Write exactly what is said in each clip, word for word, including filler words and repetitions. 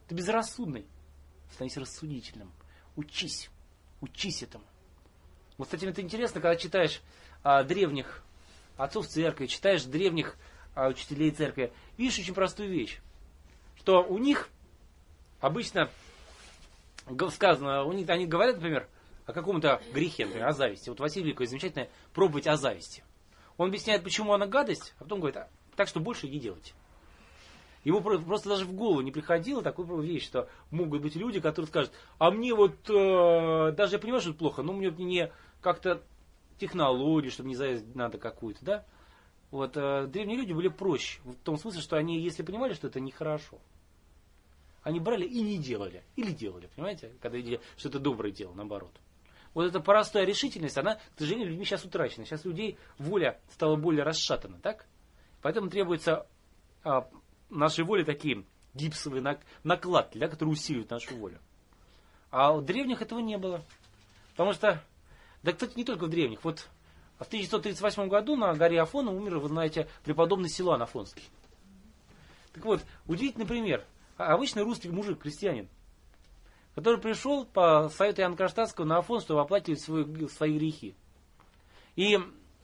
Ты безрассудный. Становись рассудительным. Учись. Учись этому. Вот, кстати, это интересно, когда читаешь а, древних отцов церкви, читаешь древних а, учителей церкви, видишь очень простую вещь, что у них обычно сказано, у них, они говорят, например, о каком-то грехе, например, о зависти. Вот Василий Великий замечательно пробовать о зависти. Он объясняет, почему она гадость, а потом говорит, а, так что больше не делайте. Ему просто даже в голову не приходило такой вещь, что могут быть люди, которые скажут, а мне вот, э, даже я понимаю, что это плохо, но мне не как-то технологию, чтобы не зависеть надо какую-то, да? Вот, э, древние люди были проще, в том смысле, что они, если понимали, что это нехорошо, они брали и не делали, или делали, понимаете, когда видели, что это доброе дело, наоборот. Вот эта простая решительность, она, к сожалению, людьми сейчас утрачена. Сейчас людей воля стала более расшатана, так? Поэтому требуется а, нашей воле такие гипсовые накладки, да, которые усиливают нашу волю. А у древних этого не было. Потому что, да, кстати, не только в древних. Вот в тысяча девятьсот тридцать восьмом году на горе Афона умер, вы знаете, преподобный Силуан Афонский. Так вот, удивительный пример. Обычный русский мужик, крестьянин, который пришел по совету Иоанна Кронштадтского на Афон, чтобы оплатить свои, свои грехи. И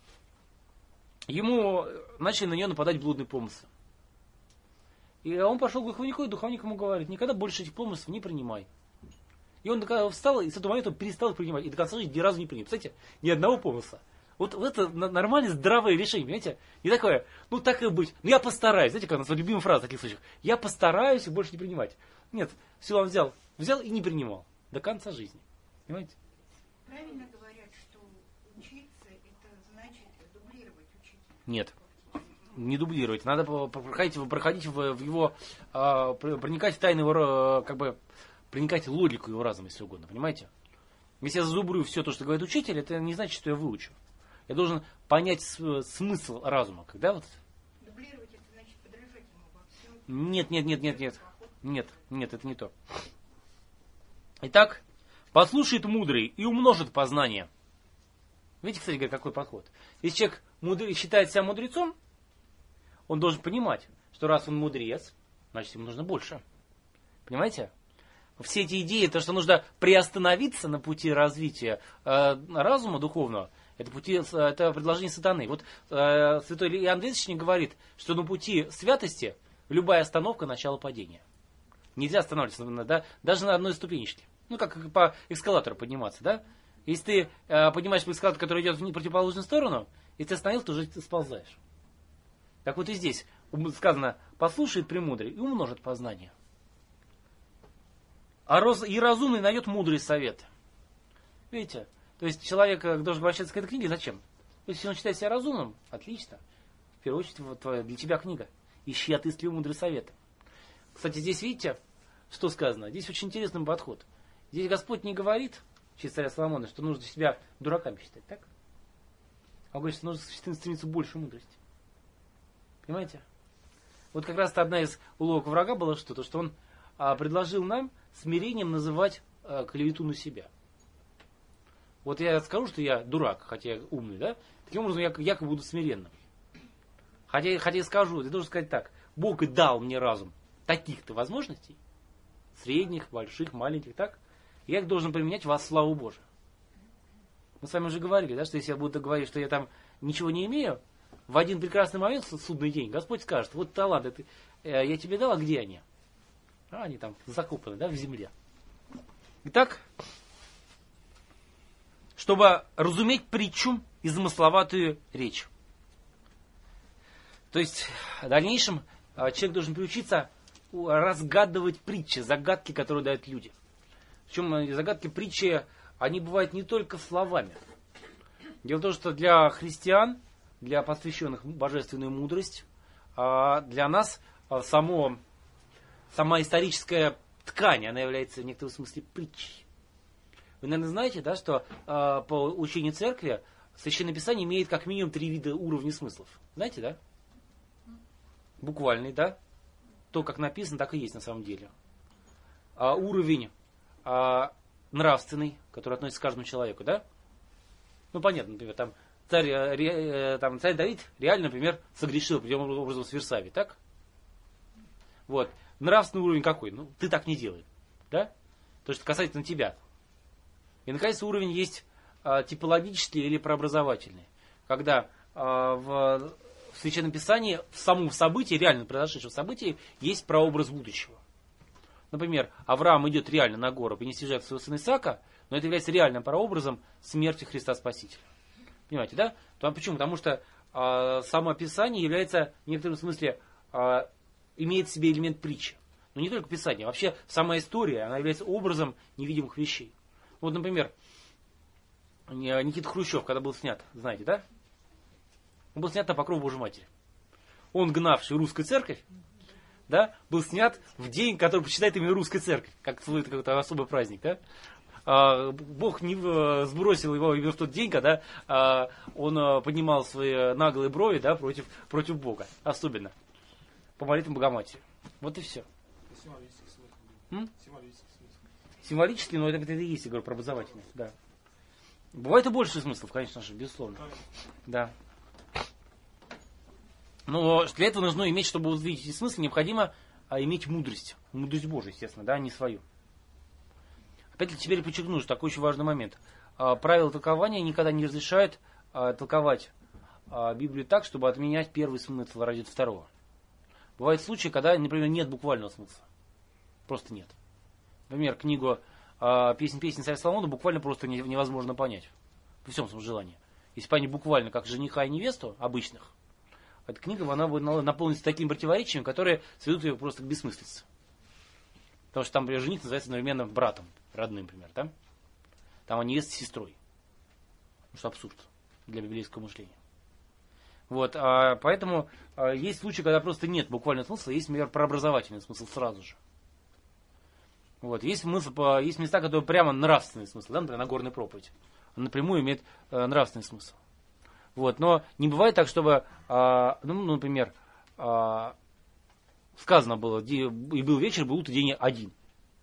ему начали на него нападать блудные помыслы. И он пошел к духовнику, и духовник ему говорит, никогда больше этих помыслов не принимай. И он встал, и с этого момента перестал принимать, и до конца жизни ни разу не принял. Представляете, ни одного помысла. Вот это нормальное, здравое решение, понимаете? Не такое, ну так и быть, ну я постараюсь. Знаете, как у нас любимая фраза в таких случаях, я постараюсь и больше не принимать. Нет, Силуан взял, взял и не принимал до конца жизни. Понимаете? Правильно говорят, что учиться, это значит дублировать учителя? Нет, не дублировать. Надо проходить, проходить в, в его, э, проникать в тайны его, как бы, проникать в логику его разума, если угодно, понимаете? Если я зазубрю все то, что говорит учитель, это не значит, что я выучу. Я должен понять смысл разума. Когда вот... Дублировать, это значит подражать ему во всем. Нет, нет, нет, нет, нет. Нет, нет, это не то. Итак, послушает мудрый и умножит познание. Видите, кстати говоря, какой подход. Если человек мудрый, считает себя мудрецом, он должен понимать, что раз он мудрец, значит ему нужно больше. Понимаете? Все эти идеи, то, что нужно приостановиться на пути развития э, разума духовного, это, пути, это предложение сатаны. Вот э, святой Иоанн Двадцатичник говорит, что на пути святости любая остановка – начало падения. Нельзя останавливаться, да, даже на одной ступенечке. Ну, как по эскалатору подниматься, да? Если ты э, поднимаешь по эскалатору, который идет в противоположную сторону, если ты остановился, то уже ты сползаешь. Так вот и здесь сказано, послушает премудрый и умножит познание. А роз, и разумный найдет мудрый совет. Видите? То есть человек должен обращаться к этой книге зачем? Если он считает себя разумным, отлично. В первую очередь вот, для тебя книга. Ищи, отыскивай мудрый совет. Кстати, здесь видите, что сказано? Здесь очень интересный подход. Здесь Господь не говорит, через царя Соломона, что нужно себя дураками считать, так? А он говорит, что нужно стремиться к большей мудрости. Понимаете? Вот как раз-то одна из уловок врага была что? То, что он а, предложил нам смирением называть а, клевету на себя. Вот я скажу, что я дурак, хотя я умный, да? Таким образом я якобы буду смиренным. Хотя, хотя я скажу, я должен сказать так. Бог и дал мне разум таких-то возможностей, средних, больших, маленьких, так? Я их должен применять во славу Божию. Мы с вами уже говорили, да, что если я буду говорить, что я там ничего не имею, в один прекрасный момент, судный день, Господь скажет, вот таланты ты, э, я тебе дал, а где они? А они там закопаны, да, в земле. Итак, чтобы разуметь притчу и замысловатую речь. То есть, в дальнейшем человек должен приучиться разгадывать притчи, загадки, которые дают люди. Причем загадки притчи, они бывают не только словами. Дело в том, что для христиан, для посвященных божественную мудрость, для нас само, сама историческая ткань, она является в некотором смысле притчей. Вы, наверное, знаете, да, что по учению церкви Священное Писание имеет как минимум три вида уровней смыслов. Знаете, да? Буквальный, да? То, как написано, так и есть на самом деле. А уровень а, нравственный, который относится к каждому человеку, да? Ну, понятно, например, там царь, ре, там, царь Давид реально, например, согрешил определенным образом с Версавией, так? Вот. Нравственный уровень какой? Ну, ты так не делай. Да? То, что касательно тебя. И, наконец, уровень есть а, типологический или прообразовательный. Когда а, в, в Священном Писании в самом событии, реально произошедшем событии, есть прообраз будущего. Например, Авраам идет реально на гору принести жертву своего сына Исаака, но это является реальным прообразом смерти Христа Спасителя. Понимаете, да? То, почему? Потому что а, само Писание является, в некотором смысле, а, имеет в себе элемент притчи. Но не только Писание, вообще сама история, она является образом невидимых вещей. Вот, например, Никита Хрущев, когда был снят, знаете, да? Он был снят на покров Божьей Матери. Он, гнавший русскую церковь, да, был снят в день, который почитает именно русская церковь, как свой какой-то особый праздник, да? А, Бог не сбросил его именно в тот день, когда а, он а, поднимал свои наглые брови, да, против, против Бога, особенно по молитвам Богоматери. Вот и все. Символический смысл. М? Символический смысл. Символический, но это, это и есть, я говорю, про образовательный, да. Бывает и больше смыслов, конечно же, безусловно. Да. Но для этого нужно иметь, чтобы увидеть эти смыслы, необходимо а, иметь мудрость. Мудрость Божию, естественно, да, а не свою. Опять теперь подчеркну, что такой очень важный момент. А, правила толкования никогда не разрешают а, толковать а, Библию так, чтобы отменять первый смысл ради второго. Бывают случаи, когда, например, нет буквального смысла. Просто нет. Например, книгу а, «Песнь песни царя Соломона» буквально просто не, невозможно понять. При всем своем желании. Если понять буквально, как жениха и невесту обычных, эта книга, она будет наполниться такими противоречиями, которые сведут ее просто к бессмыслице. Потому что там, например, жених называется одновременно братом, родным, например, да? Там а невеста сестрой. Ну, что абсурд для библейского мышления. Вот, а, поэтому а, есть случаи, когда просто нет буквального смысла, есть, например, прообразовательный смысл сразу же. Вот, есть, смысл, есть места, которые прямо нравственный смысл, да, например, Нагорная проповедь. Он напрямую имеет а, нравственный смысл. Вот, но не бывает так, чтобы, а, ну, например, а, сказано было, и был вечер, был утро, день один.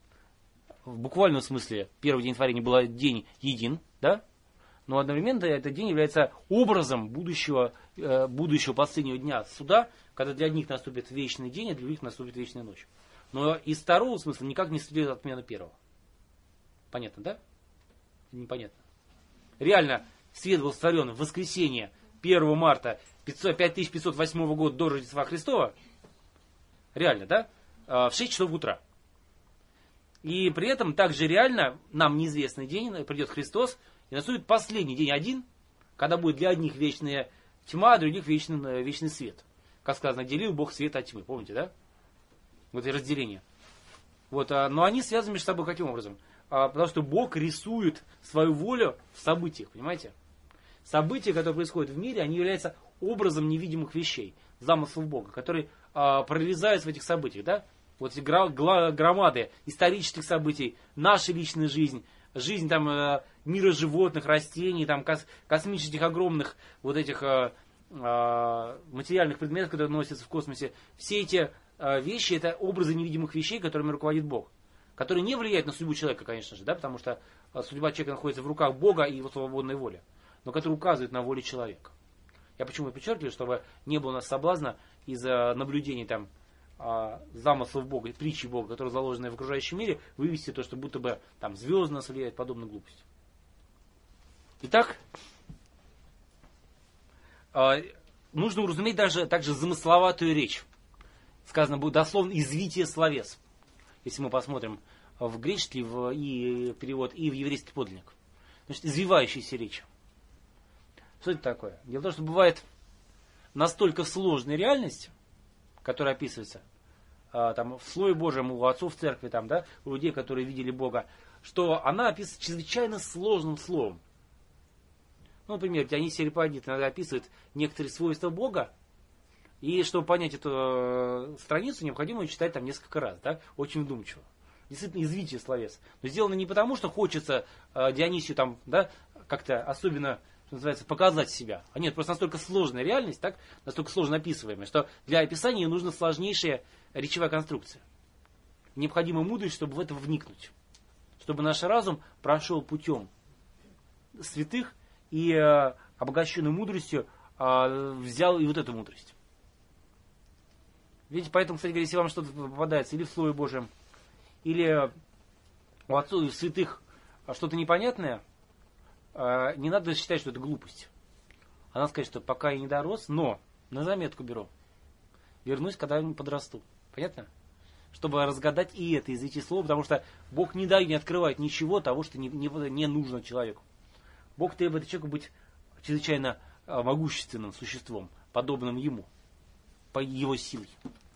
В буквальном смысле первый день творения был день един, да? Но одновременно этот день является образом будущего, э, будущего последнего дня суда, когда для одних наступит вечный день, а для других наступит вечная ночь. Но из второго смысла никак не следует отмена первого. Понятно, да? Непонятно. Реально, свет был створен в воскресенье первого марта пять тысяч пятьсот восьмого года до Рождества Христова. Реально, да? В шесть часов утра. И при этом также реально нам неизвестный день придет Христос, и наступит последний день один, когда будет для одних вечная тьма, а других вечный, вечный свет. Как сказано, делил Бог свет от тьмы. Помните, да? Вот и разделение. Вот, но они связаны между собой каким образом? Потому что Бог рисует свою волю в событиях, понимаете? События, которые происходят в мире, они являются образом невидимых вещей, замыслов Бога, которые а, прорезаются в этих событиях, да? Вот эти гра- гла- громады исторических событий, наша личная жизнь, жизнь там э, мира животных, растений, там кос- космических огромных вот этих э, э, материальных предметов, которые носятся в космосе, все эти э, вещи это образы невидимых вещей, которыми руководит Бог, которые не влияют на судьбу человека, конечно же, да, потому что э, судьба человека находится в руках Бога и его свободной воли, но которые указывают на волю человека. Я почему и подчеркиваю, чтобы не было у нас соблазна из-за наблюдений там замыслов Бога, притчи Бога, которые заложены в окружающем мире, вывести то, что будто бы там звезды нас влияют, подобную глупость. Итак, нужно уразуметь даже также замысловатую речь. Сказано будет дословно извитие словес. Если мы посмотрим в греческий в, и перевод, и в еврейский подлинник. Значит, извивающаяся речь. Что это такое? Дело в том, что бывает настолько сложная реальность, которая описывается а, там, в Слове Божьем, у отцов в церкви, там, да, у людей, которые видели Бога, что она описывается чрезвычайно сложным словом. Ну, например, Дионисий Ареопагит иногда описывает некоторые свойства Бога, и чтобы понять эту э, страницу, необходимо ее читать там несколько раз, да, очень вдумчиво. Действительно, извитие словес. Но сделано не потому, что хочется э, Дионисию там, да, как-то особенно, что называется, показать себя. А нет, просто настолько сложная реальность, так, настолько сложно описываемая, что для описания нужна сложнейшая речевая конструкция. Необходима мудрость, чтобы в это вникнуть. Чтобы наш разум прошел путем святых и э, обогащенной мудростью э, взял и вот эту мудрость. Видите, поэтому, кстати говоря, если вам что-то попадается или в Слове Божьем, или у отцов и святых что-то непонятное, не надо считать, что это глупость. А надо сказать, что пока я не дорос, но на заметку беру. Вернусь, когда я подрасту. Понятно? Чтобы разгадать и это из этих слов, потому что Бог не дает, не открывает ничего того, что не, не, не нужно человеку. Бог требует от человека быть чрезвычайно могущественным существом, подобным ему, по его силе.